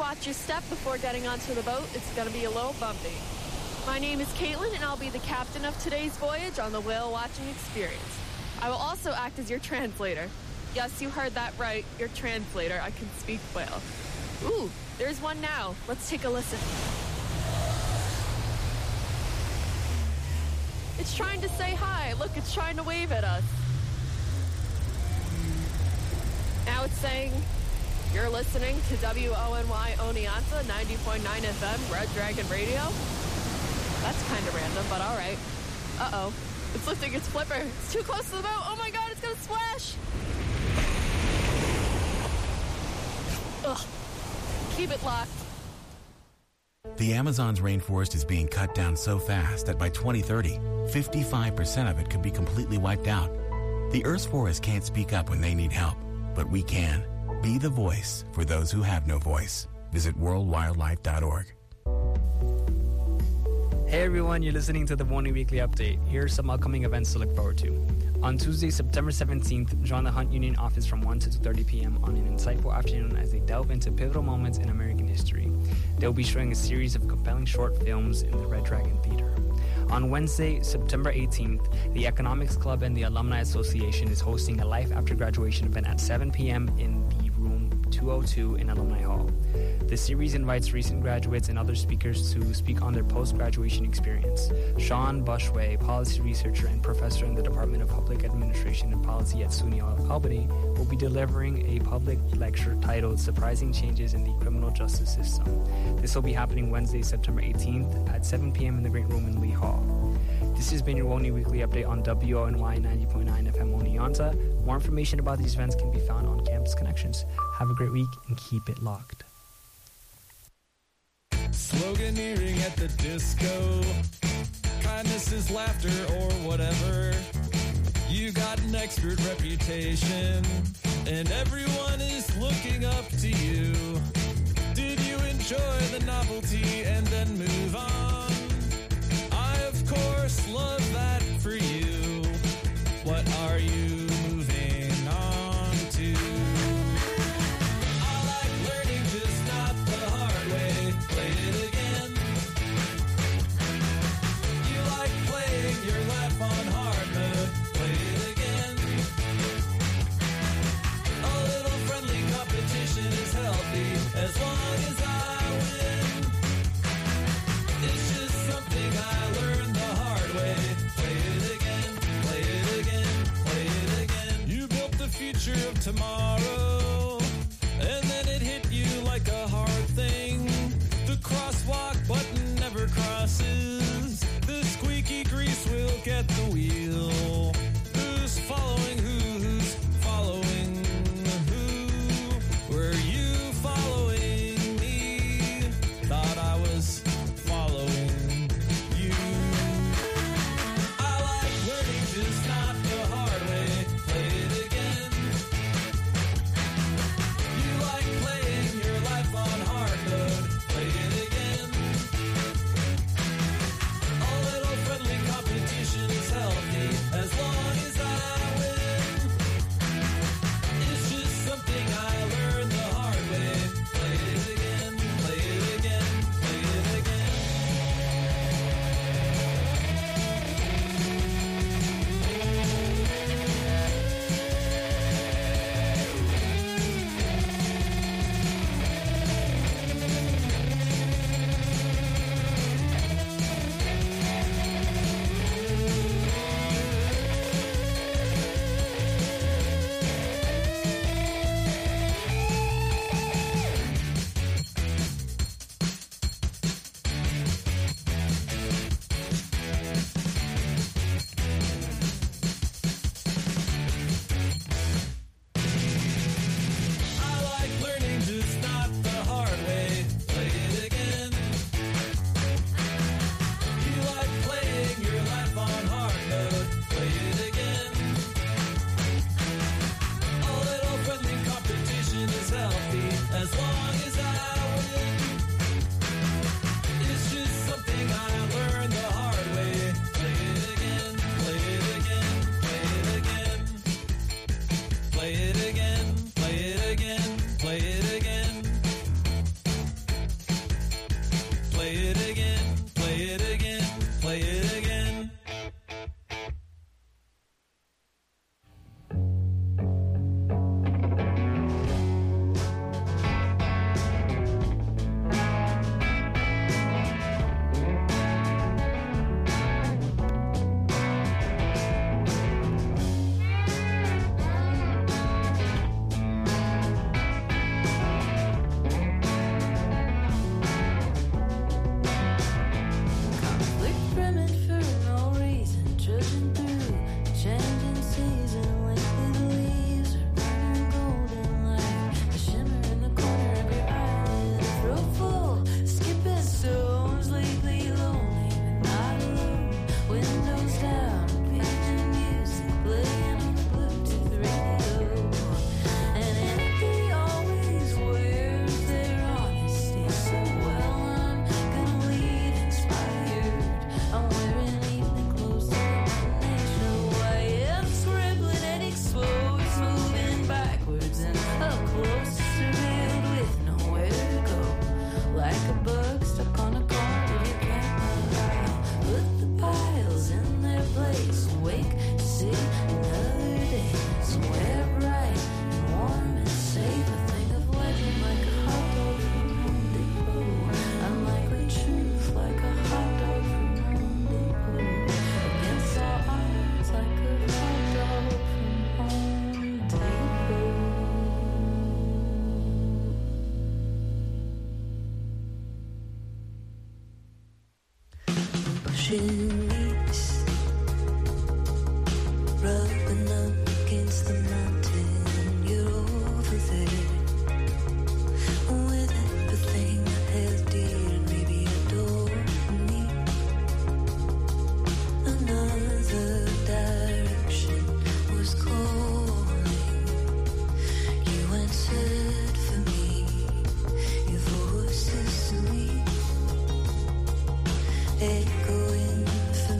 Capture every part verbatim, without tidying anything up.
watch your step before getting onto the boat. It's going to be a little bumpy. My name is Caitlin, and I'll be the captain of today's voyage on the whale watching experience. I will also act as your translator. Yes, you heard that right. Your translator. I can speak whale. Ooh, there's one now. Let's take a listen. It's trying to say hi. Look, it's trying to wave at us. Now it's saying, you're listening to W O N Y Oneonta, ninety point nine F M, Red Dragon Radio. That's kind of random, but all right. Uh-oh. It's lifting its flipper. It's too close to the boat. Oh, my God, it's going to splash. Ugh. Keep it locked. The Amazon's rainforest is being cut down so fast that by twenty thirty, fifty-five percent of it could be completely wiped out. The Earth's forests can't speak up when they need help, but we can. Be the voice for those who have no voice. Visit world wildlife dot org. Hey everyone, you're listening to the Morning Weekly Update. Here are some upcoming events to look forward to. On Tuesday, September seventeenth, join the Hunt Union office from one to two thirty p.m. on an insightful afternoon as they delve into pivotal moments in American history. They'll be showing a series of compelling short films in the Red Dragon Theater. On Wednesday, September eighteenth, the Economics Club and the Alumni Association is hosting a Life After Graduation event at seven p.m. in the room two oh two in Alumni Hall. The series invites recent graduates and other speakers to speak on their post-graduation experience. Sean Bushway, policy researcher and professor in the Department of Public Administration and Policy at SUNY Albany, will be delivering a public lecture titled Surprising Changes in the Criminal Justice System. This will be happening Wednesday, September eighteenth at seven p.m. in the Great Room in Lee Hall. This has been your Woney Weekly Update on W O N Y ninety point nine F M Oneonta. More information about these events can be found on Campus Connections. Have a great week and keep it locked. Sloganeering at the disco. Kindness is laughter or whatever. You got an expert reputation, and everyone is looking up to you. Did you enjoy the novelty and then move on? I, of course, love that for you. What are you moving on to? I like learning just not the hard way. Play it again. You like playing your life on hard mode. Play it again. A little friendly competition is healthy as long as I win. It's just something I learned the hard way. Play it again, play it again, play it again. You built the future of tomorrow, and then it hit you like a hard thing. The crosswalk button never crosses. The squeaky grease will get the wheel. Who's following who? Who's following who? Were you following me? Thought I was following you. I like learning just not the hard way. Play it again. Play it again, play it again, play it again. Rubbing up against the mountain, you're over there with everything I held dear, and maybe adore me. Another direction was calling. You answered for me. Your voice is sweet, echoing.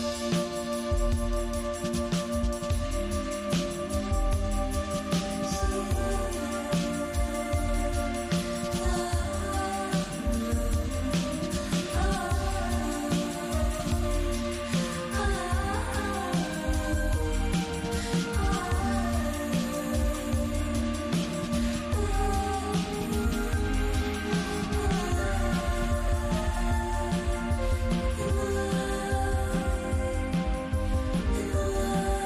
love.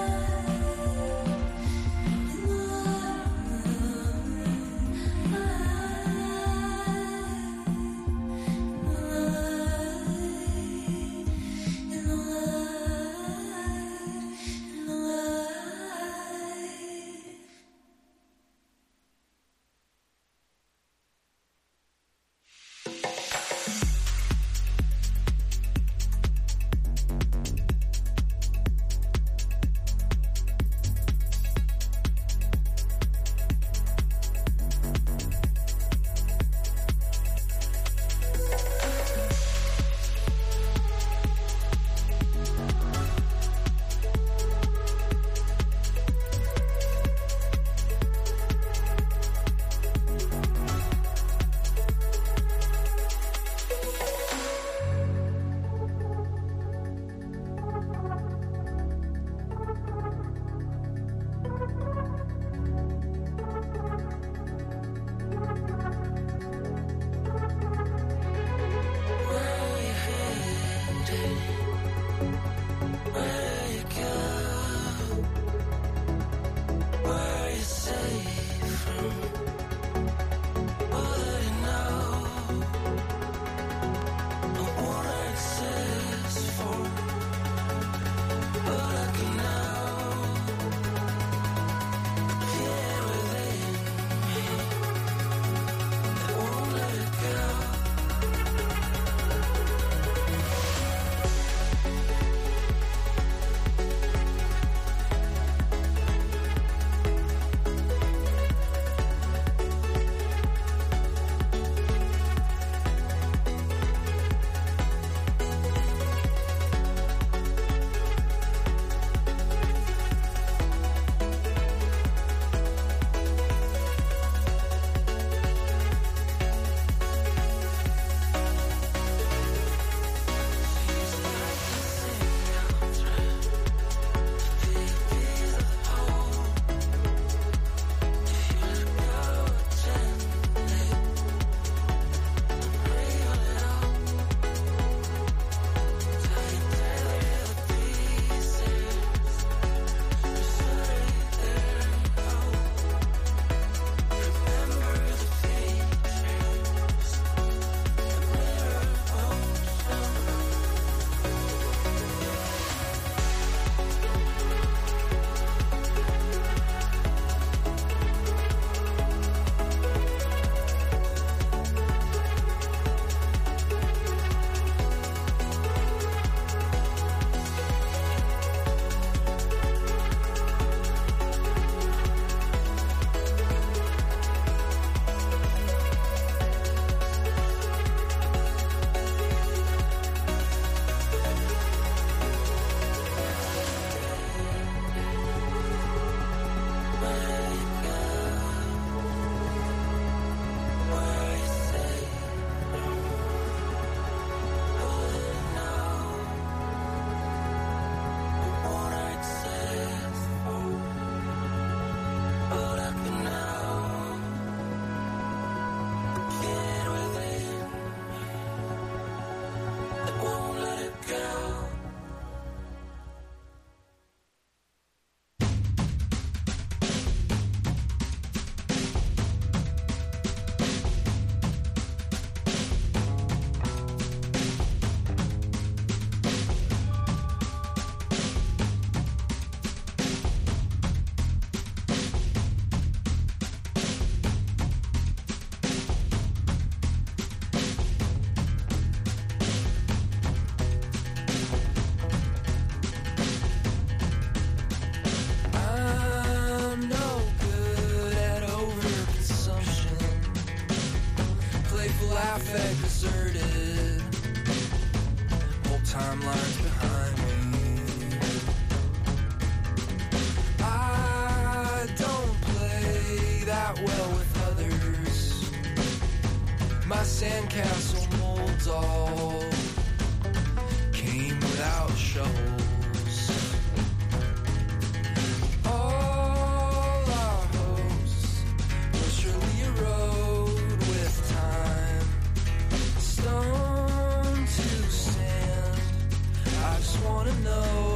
wanna know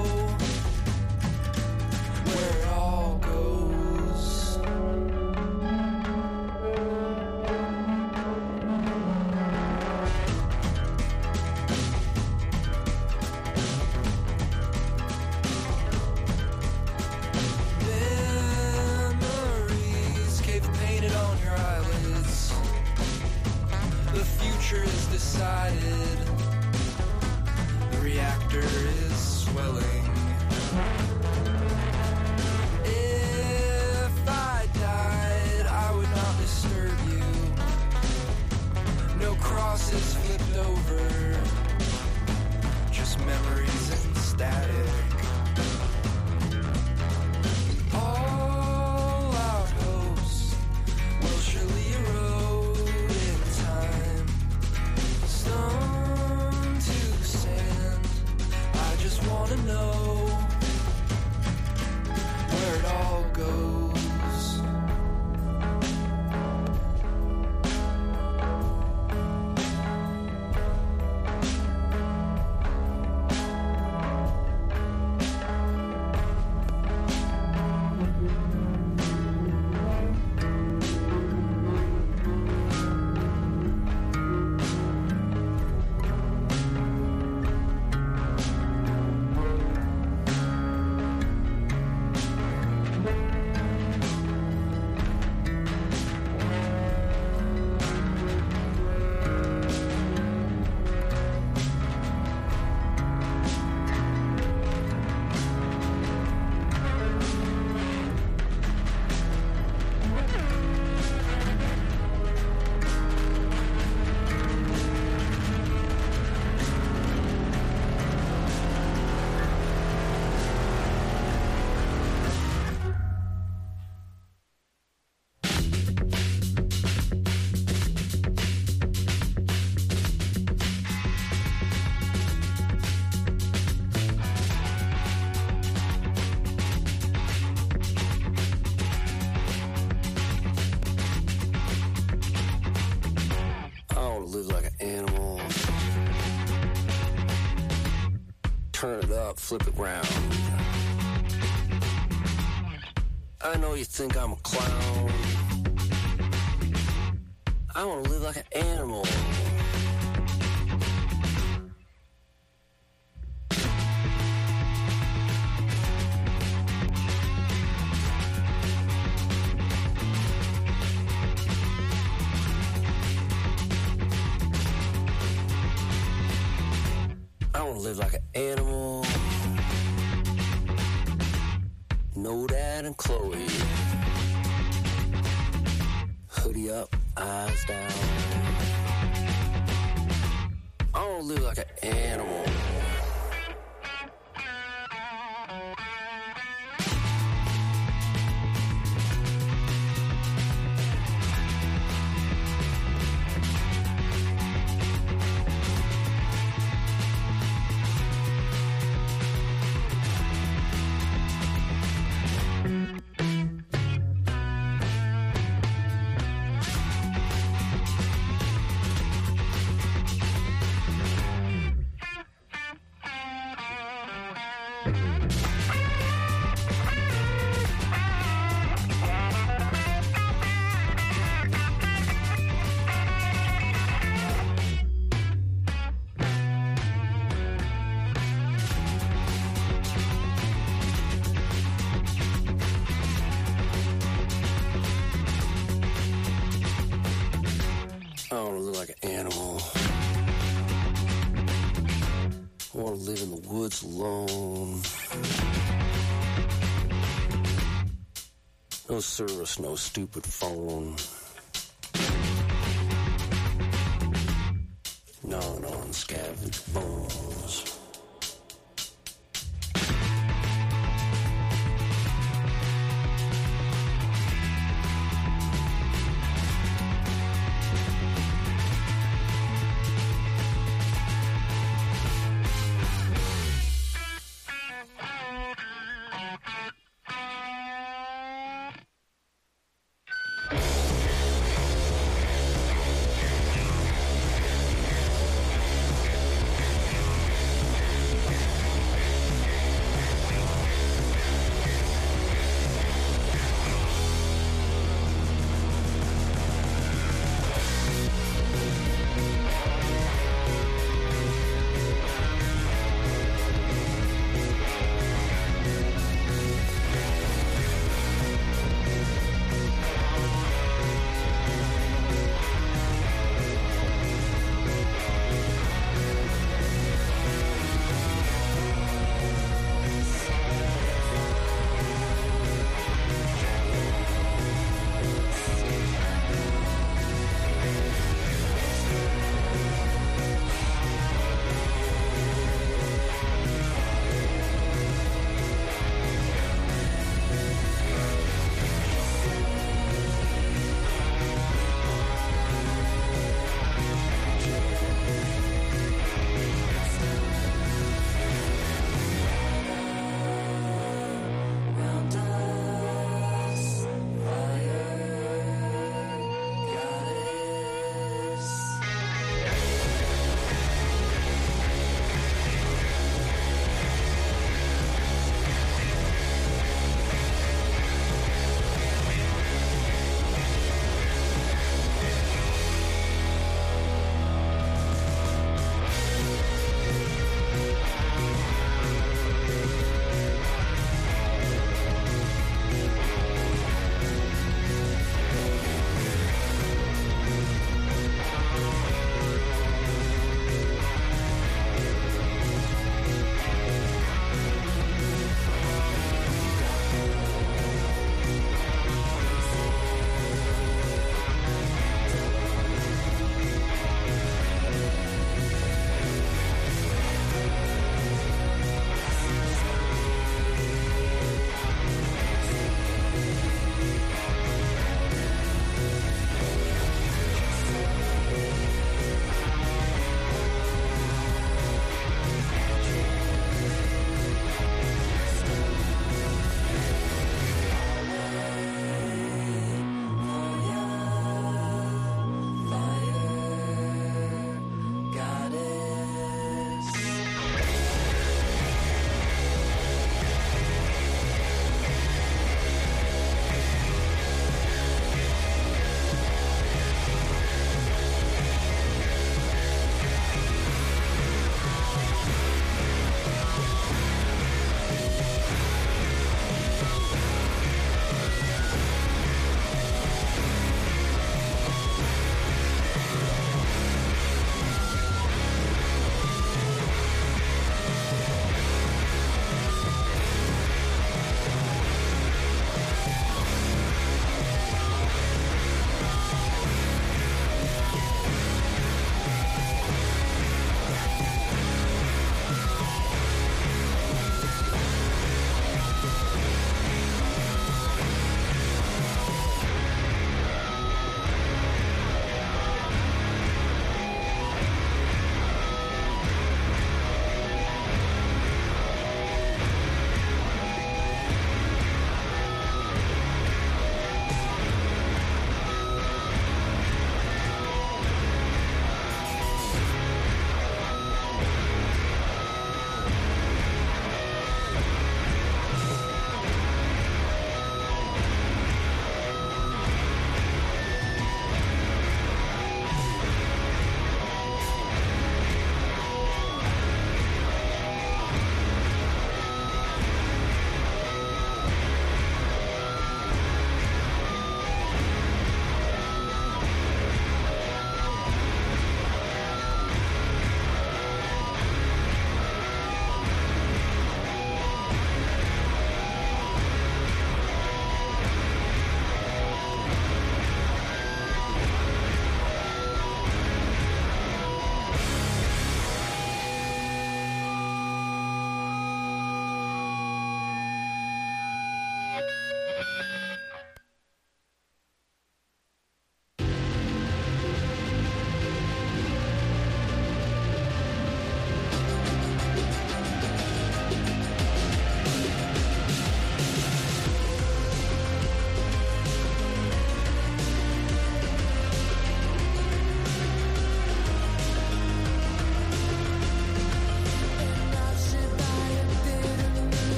where it all goes. Memories cave painted on your eyelids. The future is decided. The reactor is swelling. If I died, I would not disturb you. No crosses flipped over, just memories and static. All our hopes will surely erode in time. Stone to sand, I just wanna know where it all goes. I want to live like an animal. Turn it up, flip it round. I know you think I'm a clown. I want to live like an animal. I want to live like an animal. Know that and Chloe. Hoodie up, eyes down. I want to live like an animal. I want to live like an animal. I want to live in the woods alone. No service, no stupid phone. Gnawing on scavenged bones.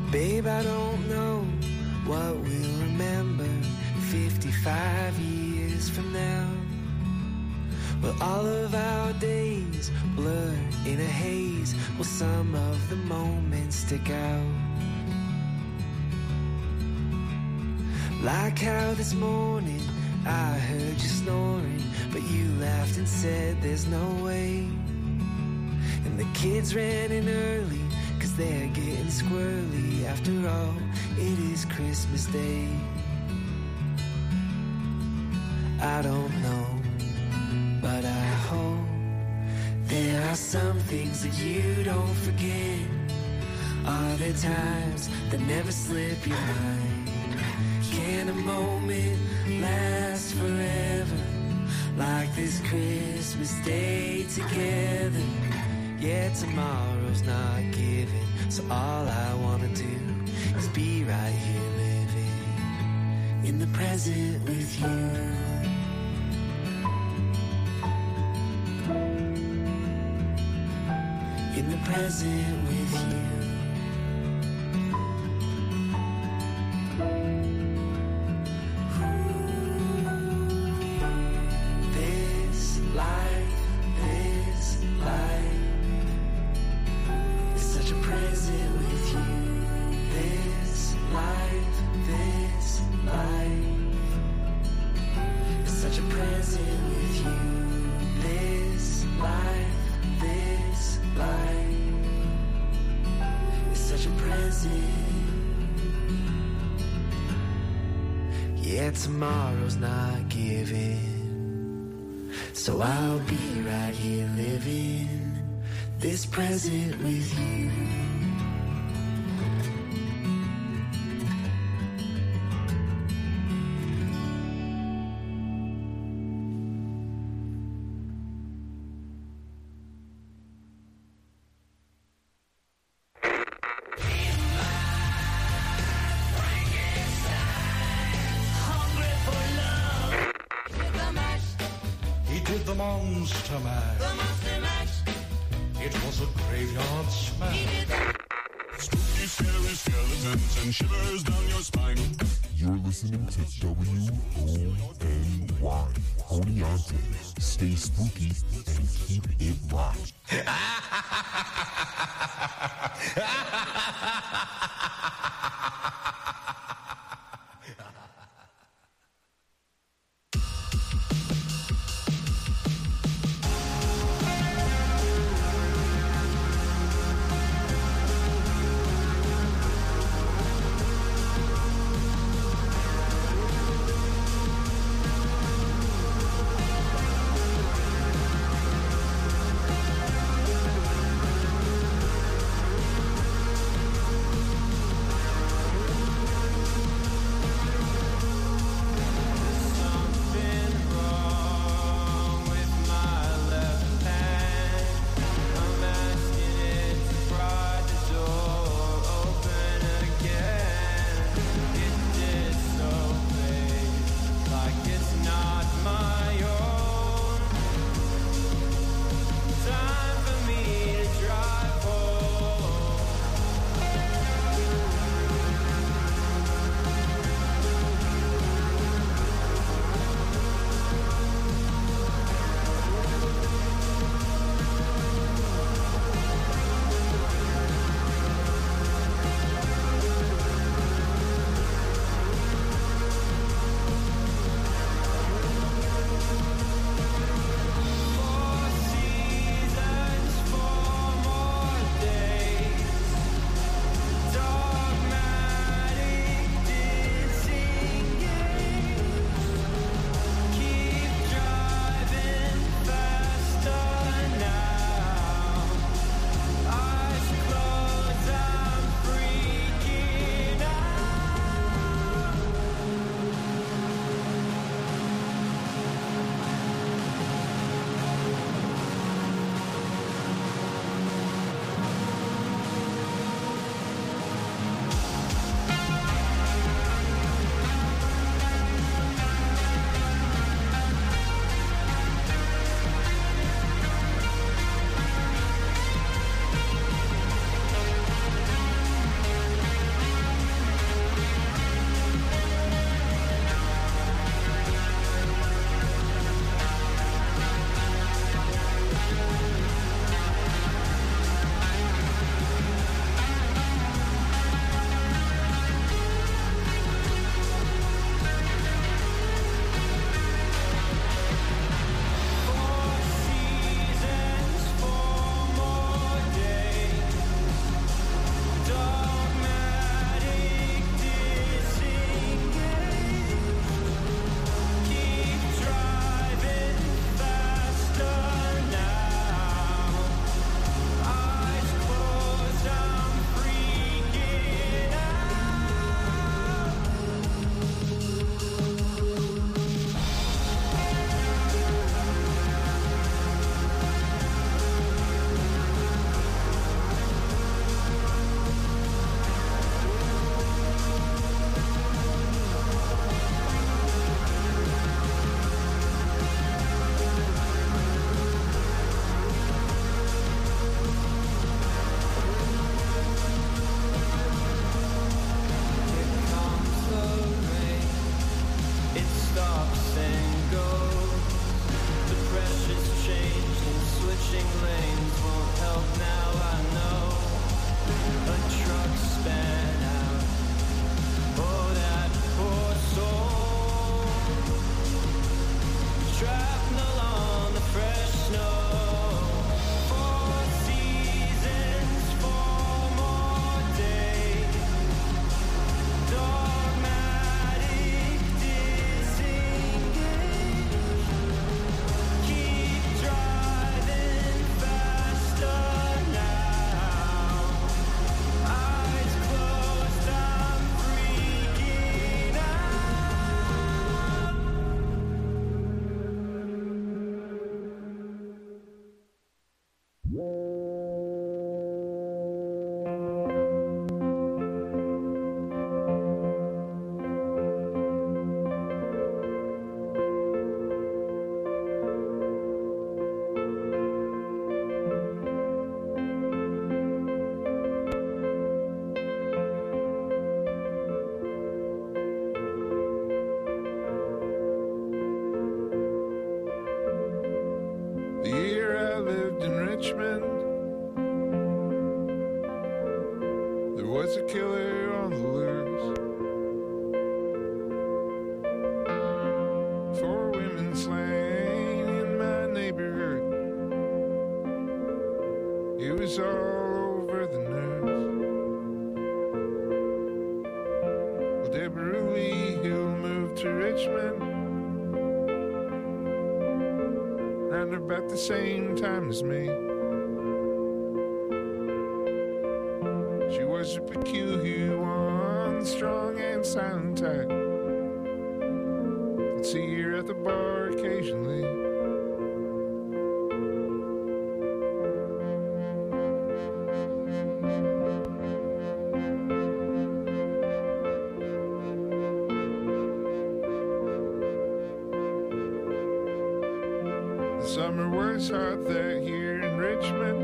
Babe, I don't know what we'll remember fifty-five years from now. Will all of our days blur in a haze? Will some of the moments stick out? Like how this morning I heard you snoring, but you laughed and said there's no way. And the kids ran in early, cause they're getting squirrely. After all, it is Christmas Day. I don't know, but I hope there are some things that you don't forget. Are there times that never slip your mind? Can a moment last forever, like this Christmas Day together? Yeah, tomorrow's not given, so all I wanna do is be right here living in the present with you. In the present with you. This life, this life is such a present with you. This life, this life is such a present with you. This life, this life is such a present. Yeah, tomorrow's not given, so I'll be right here living this present with you. He did the monster mash. The monster mash. It was a graveyard smash. Spooky, scary skeletons and shivers down your spine. You're listening to W O N Y. Oneonta. Stay spooky and keep it locked. was all over the news. Well, Deborah Lee Hill moved to Richmond around about the same time as me. She was a peculiar one, strong and silent type. I'd see her at the bar occasionally. The summer was hot that year in Richmond.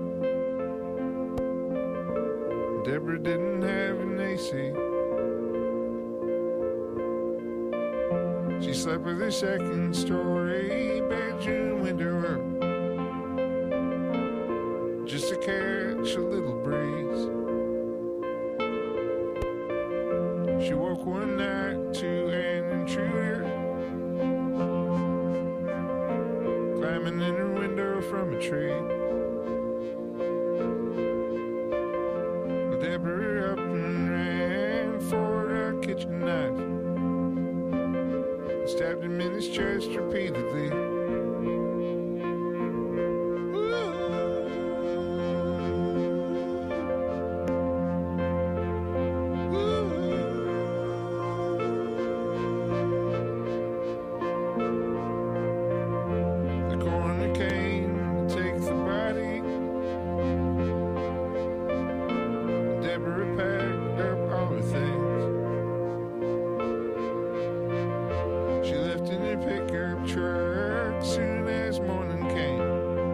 Deborah didn't have an A C. She slept with her second story bedroom window up, just to catch a little breeze. She woke one night to an intruder climbing in her window from a tree. Deborah up and ran for a kitchen knife, stabbed him in his chest repeatedly. The coroner came to take the body. Deborah packed up all her things. She left in her pickup truck soon as morning came.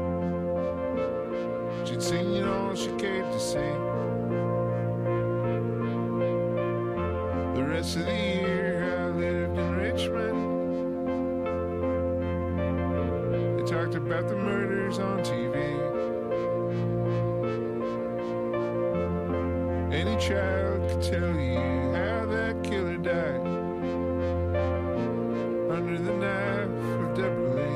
She'd seen all she came to see. The rest of the year I lived in Richmond. They talked about the murders on T V. Any child could tell you how that killer died under the knife of Deborah Lee.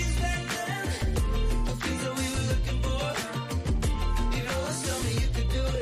Do it.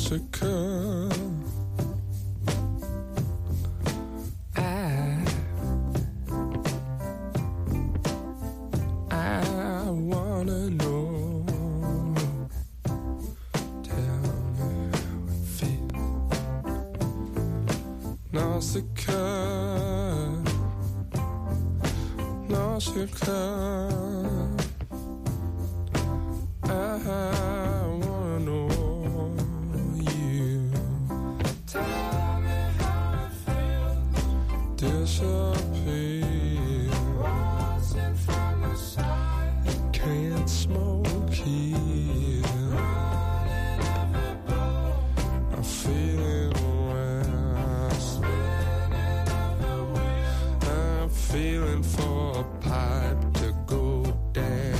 Nausicaa. I, I wanna know. Tell me how it feels. Nausicaa, Nausicaa. I wanna know you. Tell me how it feels. Disappear. Rising from the side. Can't smoke here. Running every boat. I'm feeling well. Spinning of the wheel. I'm feeling for a pipe to go down.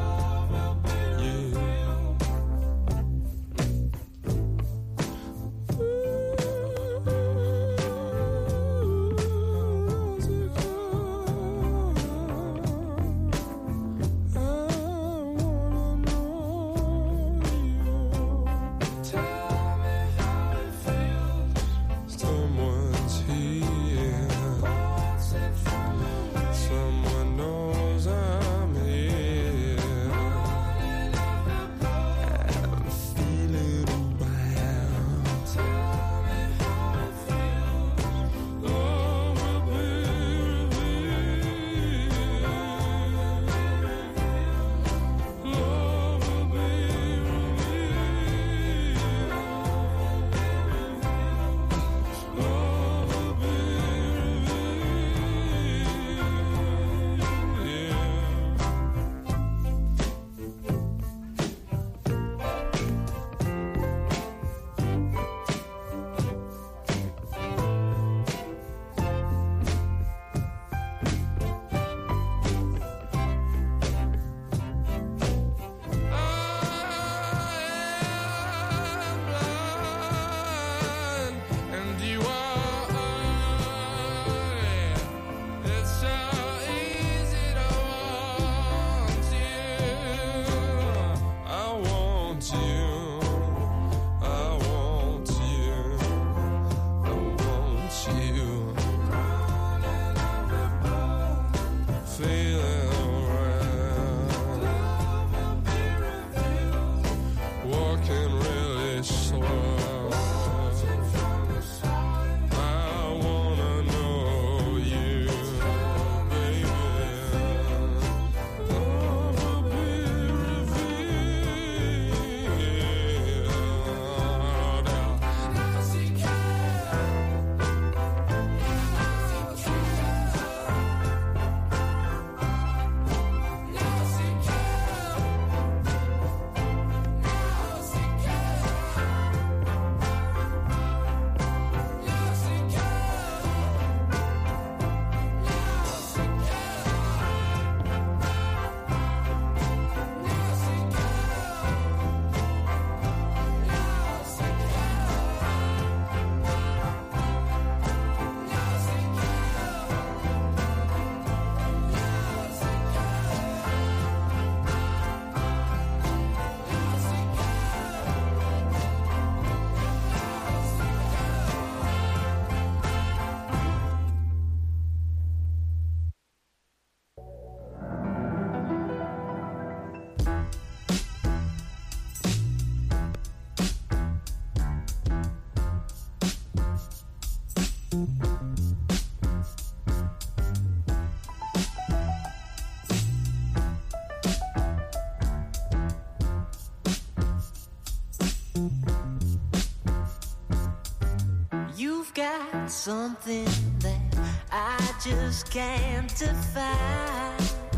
You've got something that I just can't define,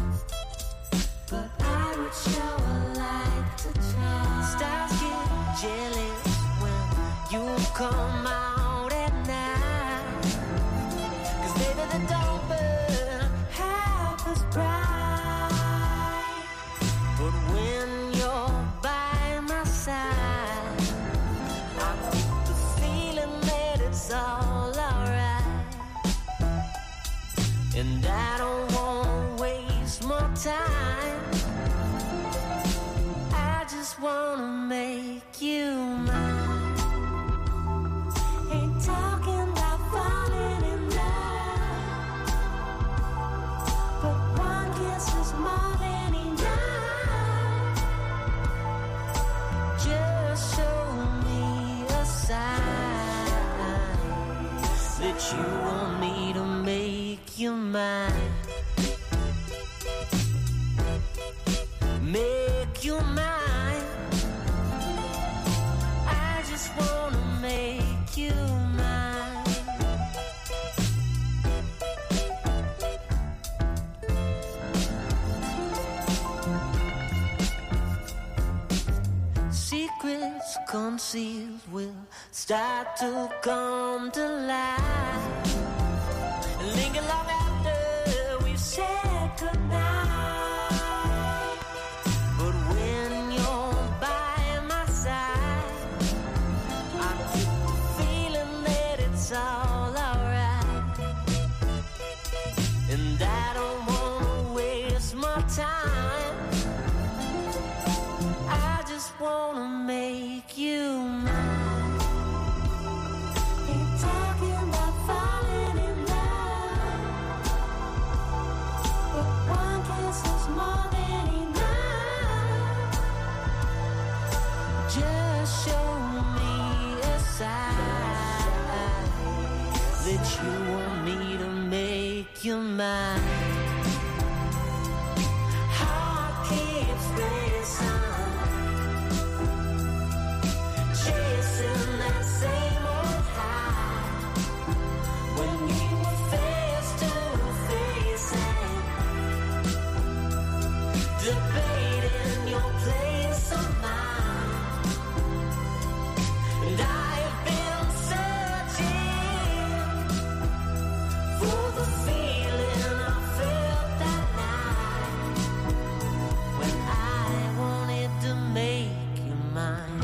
but I would sure like to try. Stars get jealous when you come out at night, 'cause baby the don't burn half as bright. But when you're by my side, I get the feeling that it's all alright, and I don't want you want me to make you mine. Make you mine. I just wanna make you mine. Secrets concealed will start to come to light. Linger long after we've said goodnight. But when you're by my side, I get the feeling that it's all alright. And I don't wanna waste my time. I just wanna make you mine. Ain't talking about falling in love, but one kiss is more than enough. Just show me a sign that you want me to make you mine. Heart keeps racing, chasing that same old high. When you were face to face and debating your place of mind. And I have been searching for the feeling I felt that night when I wanted to make you mine.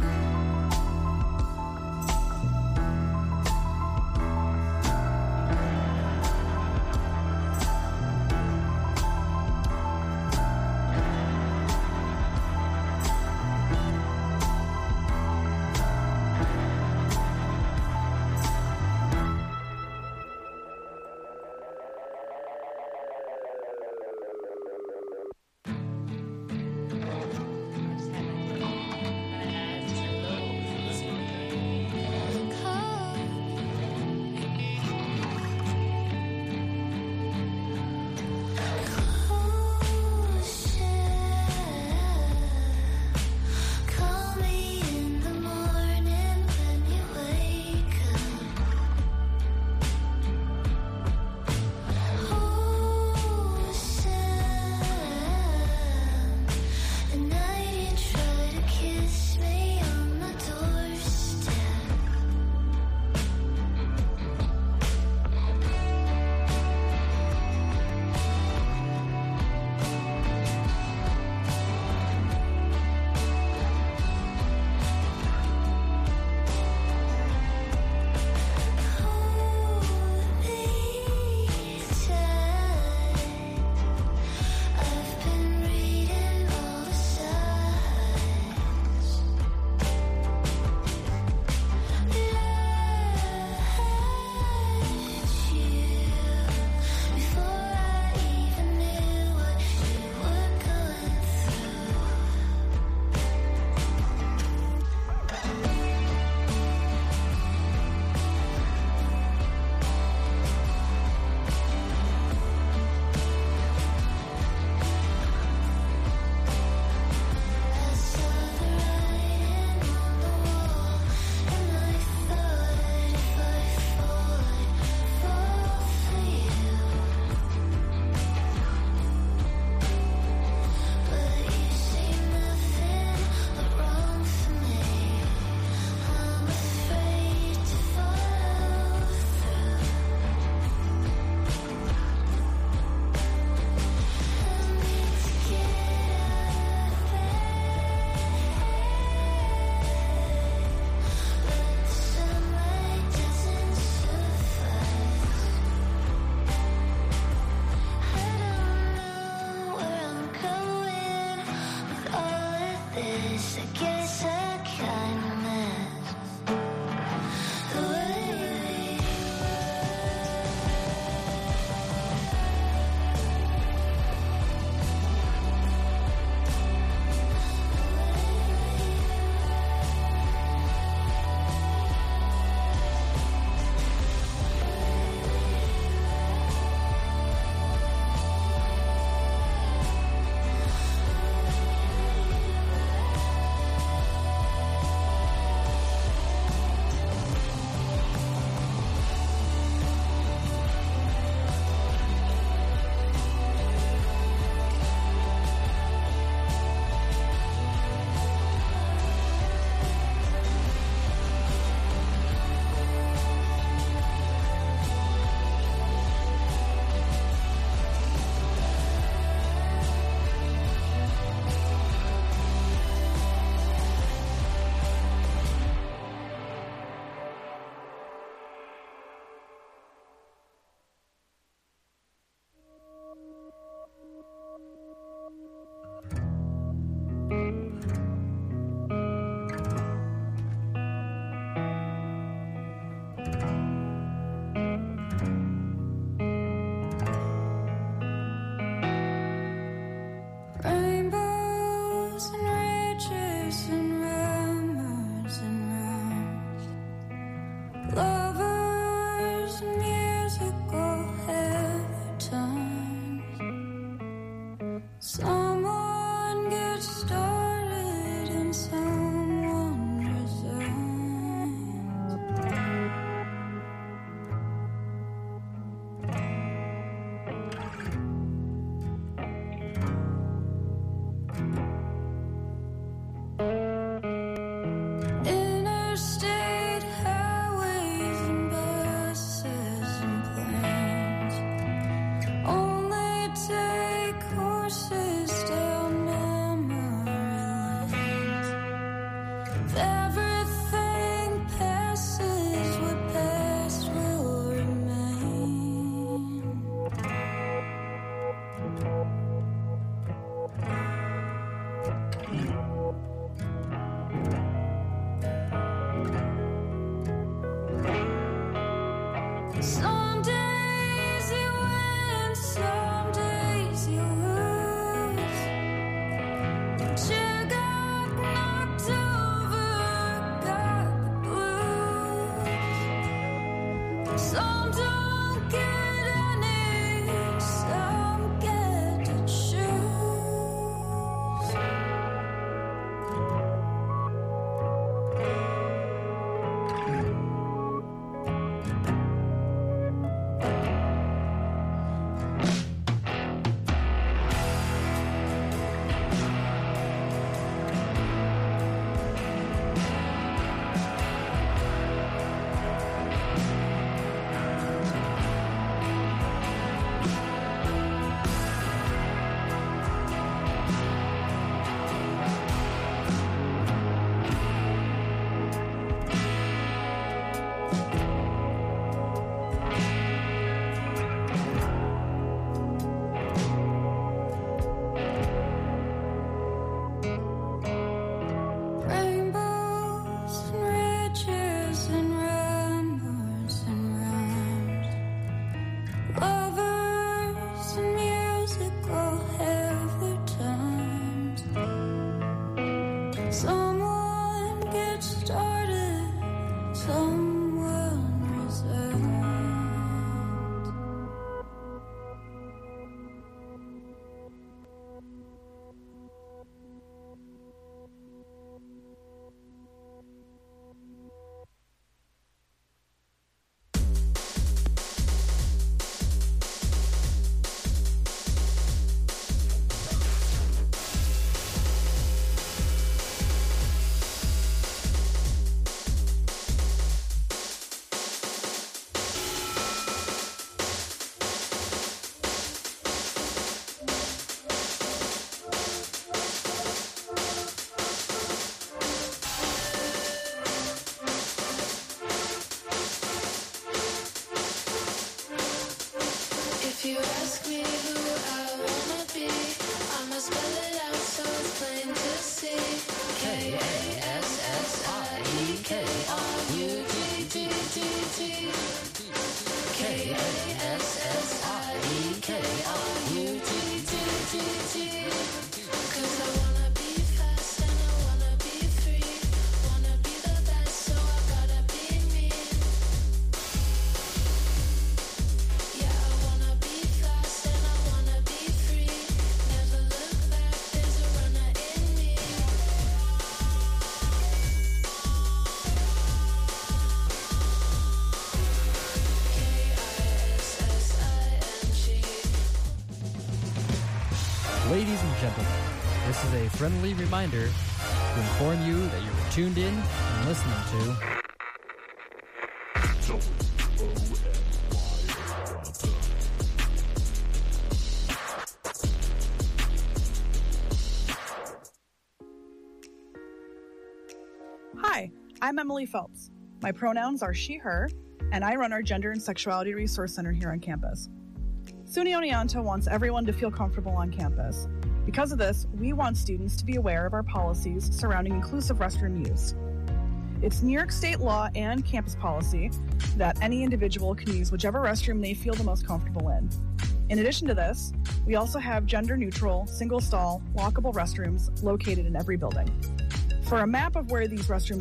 Someone gets started and someone resigns. Interstate highways and buses and planes only take horses down memory lanes. If everything passes, what past will remain. Some days you win, some days you lose. But you got knocked over, got the blues. Some don't get any, some get to choose. Rainbows and ridges and ramblers and rhymes. Lovers and music all have their times. Someone gets started, someone resigns. If you ask me who I wanna be, I'ma spell it out so it's plain to see. K A S S I E K R U T T T T. K A S S I E K R U T T T T. 'Cause I wanna be fast and I wanna be free. Wanna be the best, so I gotta be me. Yeah, I wanna be fast and I wanna be free. Never look back, there's a runner in me. K I S S I N G. Ladies and gentlemen, this is a friendly reminder to inform you that you are tuned in and listening to Hi, I'm Emily Phelps. My pronouns are she, her, and I run our Gender and Sexuality Resource Center here on campus. SUNY Oneonta wants everyone to feel comfortable on campus. Because of this, we want students to be aware of our policies surrounding inclusive restroom use. It's New York State law and campus policy that any individual can use whichever restroom they feel the most comfortable in. In addition to this, we also have gender-neutral, single-stall, lockable restrooms located in every building. For a map of where these restrooms